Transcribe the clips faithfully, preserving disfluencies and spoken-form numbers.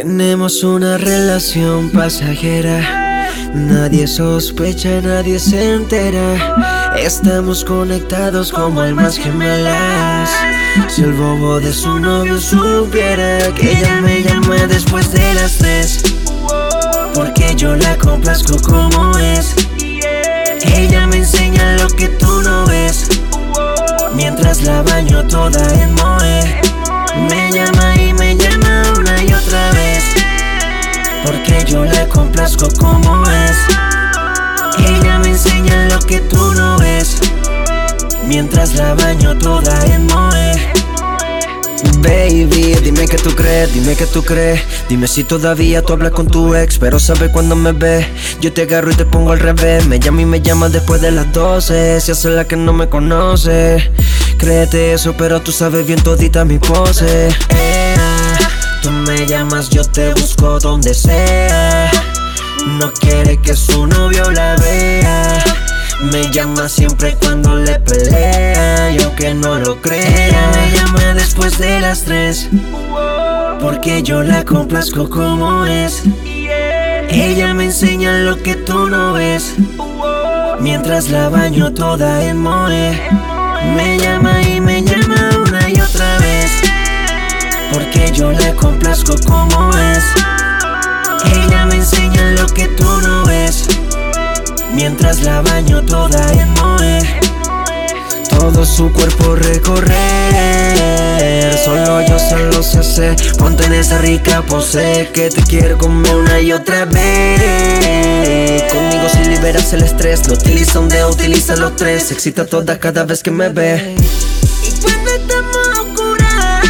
Tenemos una relación pasajera, nadie sospecha, nadie se entera. Estamos conectados como almas gemelas. Si el bobo de su novio supiera que ella me llama después de las tres, porque yo la complazco como es. Ella me enseña lo que tú no ves, mientras la baño toda en moe. Me llama y me llama una y otra vez, porque yo la complazco como es. Ella me enseña lo que tú no ves, mientras la baño toda en moe. Baby, dime que tú crees, dime que tú crees. Dime si todavía tú hablas con tu ex, pero sabes cuando me ves. Yo te agarro y te pongo al revés. Me llama y me llama después de las doce. Si hace la que no me conoce. Créete eso, pero tú sabes bien todita mi pose. eh, Tú me llamas, yo te busco donde sea. No quiere que su novio la vea. Me llama siempre cuando le pelea, yo que no lo crea. Ella me llama después de las tres, porque yo la complazco como es. Ella me enseña lo que tú no ves, mientras la baño toda en moe. Me llama y me llama una y otra vez, porque yo la complazco como es. Ella me enseña lo que tú no ves, mientras la baño toda en moe. Todo su cuerpo recorrer, solo yo solo sé hacer. Ponte en esa rica pose, que te quiero comer una y otra vez. Conmigo si liberas el estrés, no utiliza un dedo, utiliza los tres. Se excita toda cada vez que me ve. Y cuando estamos a oscuras,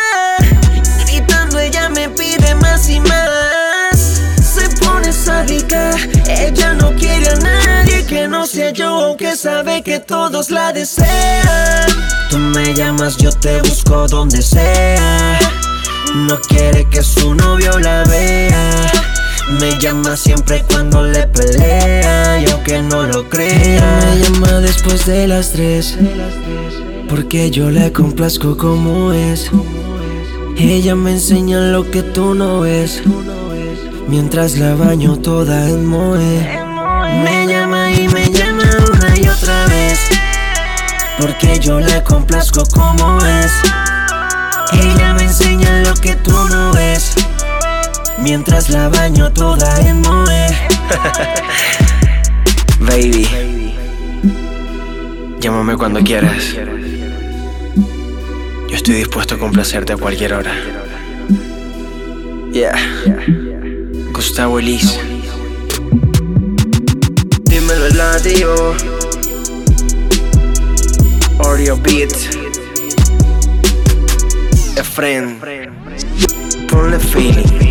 gritando ella me pide más y más. Se pone sádica, ella no quiere a nadie que no sea yo, aunque sabe que todos la desean. Tú me llamas, yo te busco donde sea. No quiere que su novio la vea. Me llama siempre cuando le pelea, yo que no lo crea. Ella me llama después de las tres, porque yo la complazco como es. Ella me enseña lo que tú no ves, mientras la baño toda en moe. Me llama y me llama una y otra vez, porque yo la complazco como es. Ella me enseña lo que tú no ves, mientras la baño toda en moe. Baby, llámame cuando quieras. Yo estoy dispuesto a complacerte a cualquier hora. Yeah, Gustavo Elis. Dímelo el latio, Oreo Beat, Efren, ponle feeling.